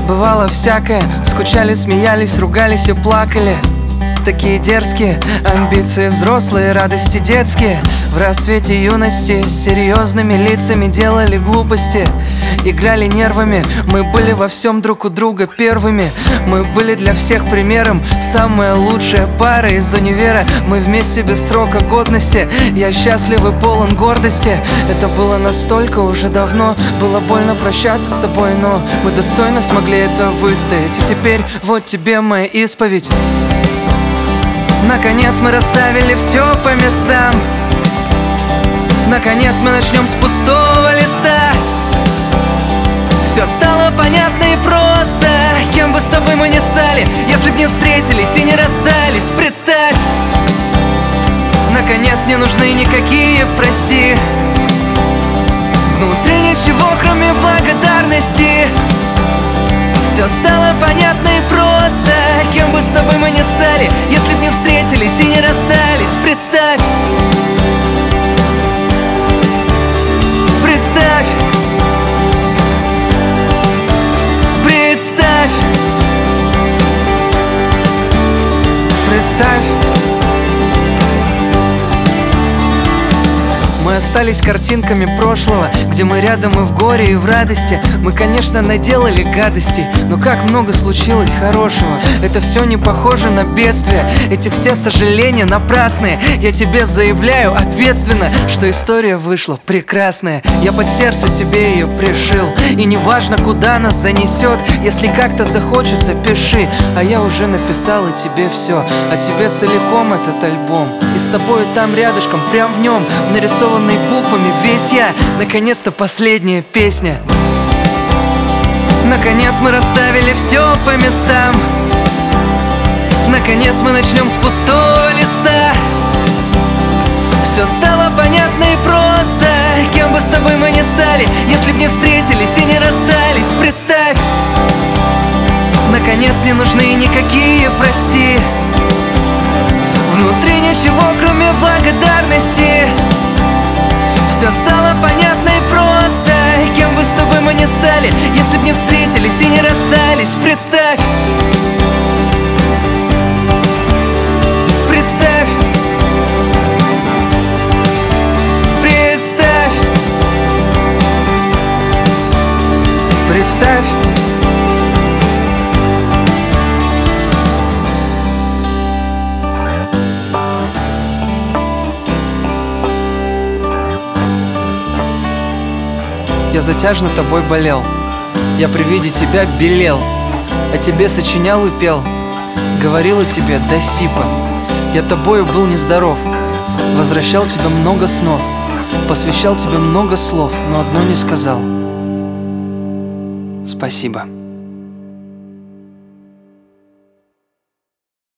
Бывало всякое, скучали, смеялись, ругались и плакали. Такие дерзкие амбиции взрослые, радости детские. В рассвете юности с серьезными лицами делали глупости, играли нервами. Мы были во всем друг у друга первыми. Мы были для всех примером. Самая лучшая пара из универа. Мы вместе без срока годности. Я счастлив и полон гордости. Это было настолько уже давно. Было больно прощаться с тобой, но мы достойно смогли это выстоять. И теперь вот тебе моя исповедь. Наконец мы расставили все по местам. Наконец мы начнем с пустого листа. Все стало понятно и просто. Кем бы с тобой мы ни стали, если б не встретились и не расстались, представь. Наконец не нужны никакие прости. Внутри ничего, кроме благодарности. Все стало понятно и просто. Кем бы с тобой мы ни стали, если б не встретились и не расстались, представь. Представь. Представь. Представь. Мы остались картинками прошлого, где мы рядом и в горе, и в радости. Мы, конечно, наделали гадостей, но как много случилось хорошего. Это все не похоже на бедствие. Эти все сожаления напрасные. Я тебе заявляю ответственно, что история вышла прекрасная. Я под сердце себе ее пришил. И неважно, куда нас занесет, если как-то захочется, пиши. А я уже написал и тебе все. А тебе целиком этот альбом. И с тобой там рядышком, прям в нем нарисован буквами весь я. Наконец-то последняя песня. Наконец мы расставили все по местам. Наконец мы начнем с пустого листа. Все стало понятно и просто. Кем бы с тобой мы ни стали, если б не встретились и не расстались, представь. Наконец не нужны никакие прости. Внутри ничего, кроме благодарности. Все стало понятно и просто. Кем бы с тобой мы ни стали, если б не встретились и не расстались, представь. Представь. Представь. Представь. Я затяжно тобой болел. Я при виде тебя белел. О тебе сочинял и пел. Говорил о тебе до сипа. Я тобою был нездоров. Возвращал тебе много снов. Посвящал тебе много слов, но одно не сказал. Спасибо.